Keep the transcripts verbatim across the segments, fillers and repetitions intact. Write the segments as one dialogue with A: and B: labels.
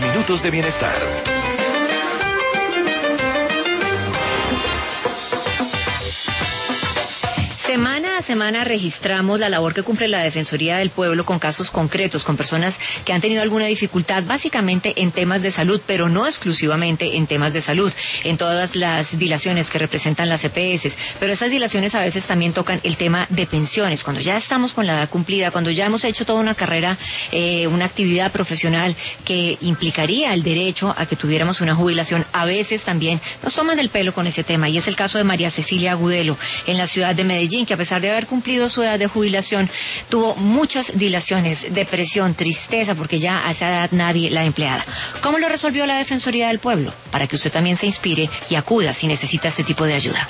A: minutos de bienestar.
B: Semana a semana registramos la labor que cumple la Defensoría del Pueblo con casos concretos, con personas que han tenido alguna dificultad, básicamente en temas de salud, pero no exclusivamente en temas de salud, en todas las dilaciones que representan las E P S. Pero esas dilaciones a veces también tocan el tema de pensiones, cuando ya estamos con la edad cumplida, cuando ya hemos hecho toda una carrera, eh, una actividad profesional que implicaría el derecho a que tuviéramos una jubilación. A veces también nos toman del pelo con ese tema, y es el caso de María Cecilia Agudelo, en la ciudad de Medellín, que a pesar de haber cumplido su edad de jubilación, tuvo muchas dilaciones, depresión, tristeza, porque ya a esa edad nadie la empleaba. ¿Cómo lo resolvió la Defensoría del Pueblo? Para que usted también se inspire y acuda si necesita este tipo de ayuda.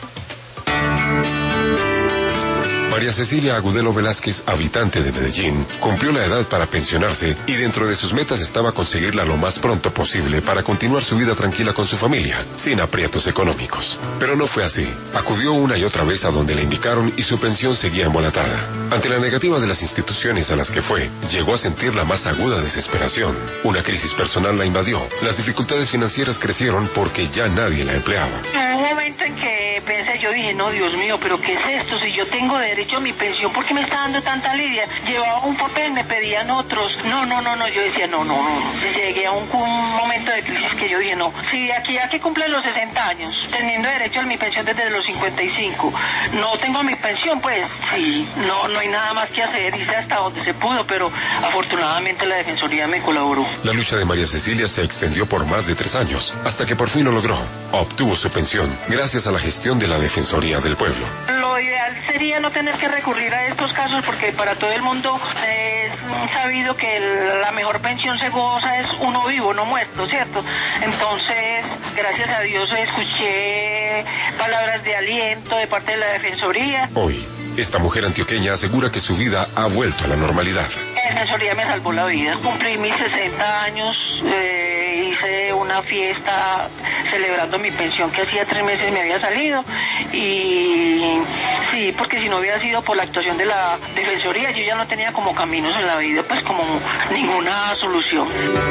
C: María Cecilia Agudelo Velázquez, habitante de Medellín, cumplió la edad para pensionarse y dentro de sus metas estaba conseguirla lo más pronto posible para continuar su vida tranquila con su familia, sin aprietos económicos. Pero no fue así. Acudió una y otra vez a donde le indicaron y su pensión seguía embolatada. Ante la negativa de las instituciones a las que fue, llegó a sentir la más aguda desesperación. Una crisis personal la invadió. Las dificultades financieras crecieron porque ya nadie la empleaba.
D: Hubo un momento en que pensé, yo dije, no, Dios mío, pero ¿qué es esto? Si yo tengo derecho a mi pensión, ¿por qué me está dando tanta lidia? Llevaba un papel, me pedían otros. No, no, no, no, yo decía, no, no, no. Llegué a un, un momento de crisis que yo dije, no, si de aquí a que cumplen los sesenta años, teniendo derecho a mi pensión desde los cincuenta y cinco, no tengo mi pensión, pues sí, no, no hay nada más que hacer, hice hasta donde se pudo, pero afortunadamente la Defensoría me colaboró.
C: La lucha de María Cecilia se extendió por más de tres años, hasta que por fin lo logró. Obtuvo su pensión, gracias a la gestión de la Defensoría del Pueblo.
D: Lo ideal sería no tener que recurrir a estos casos, porque para todo el mundo es sabido que el, la mejor pensión se goza es uno vivo, no muerto, ¿cierto? Entonces, gracias a Dios escuché palabras de aliento de parte de la Defensoría.
C: Hoy, esta mujer antioqueña asegura que su vida ha vuelto a la normalidad.
D: La Defensoría me salvó la vida. Cumplí mis sesenta años, eh, hice una fiesta celebrando mi pensión que hacía tres meses me había salido, y sí, porque si no hubiera sido por la actuación de la Defensoría, yo ya no tenía como caminos en la vida, pues como ninguna solución.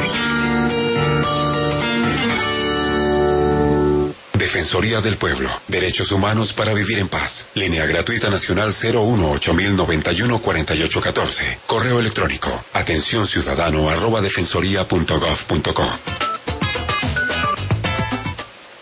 C: Defensoría del Pueblo. Derechos humanos para vivir en paz. Línea gratuita nacional cero uno ocho mil noventa y uno cuarenta y ocho catorce. Correo electrónico atención ciudadano arroba defensoría punto gov punto co.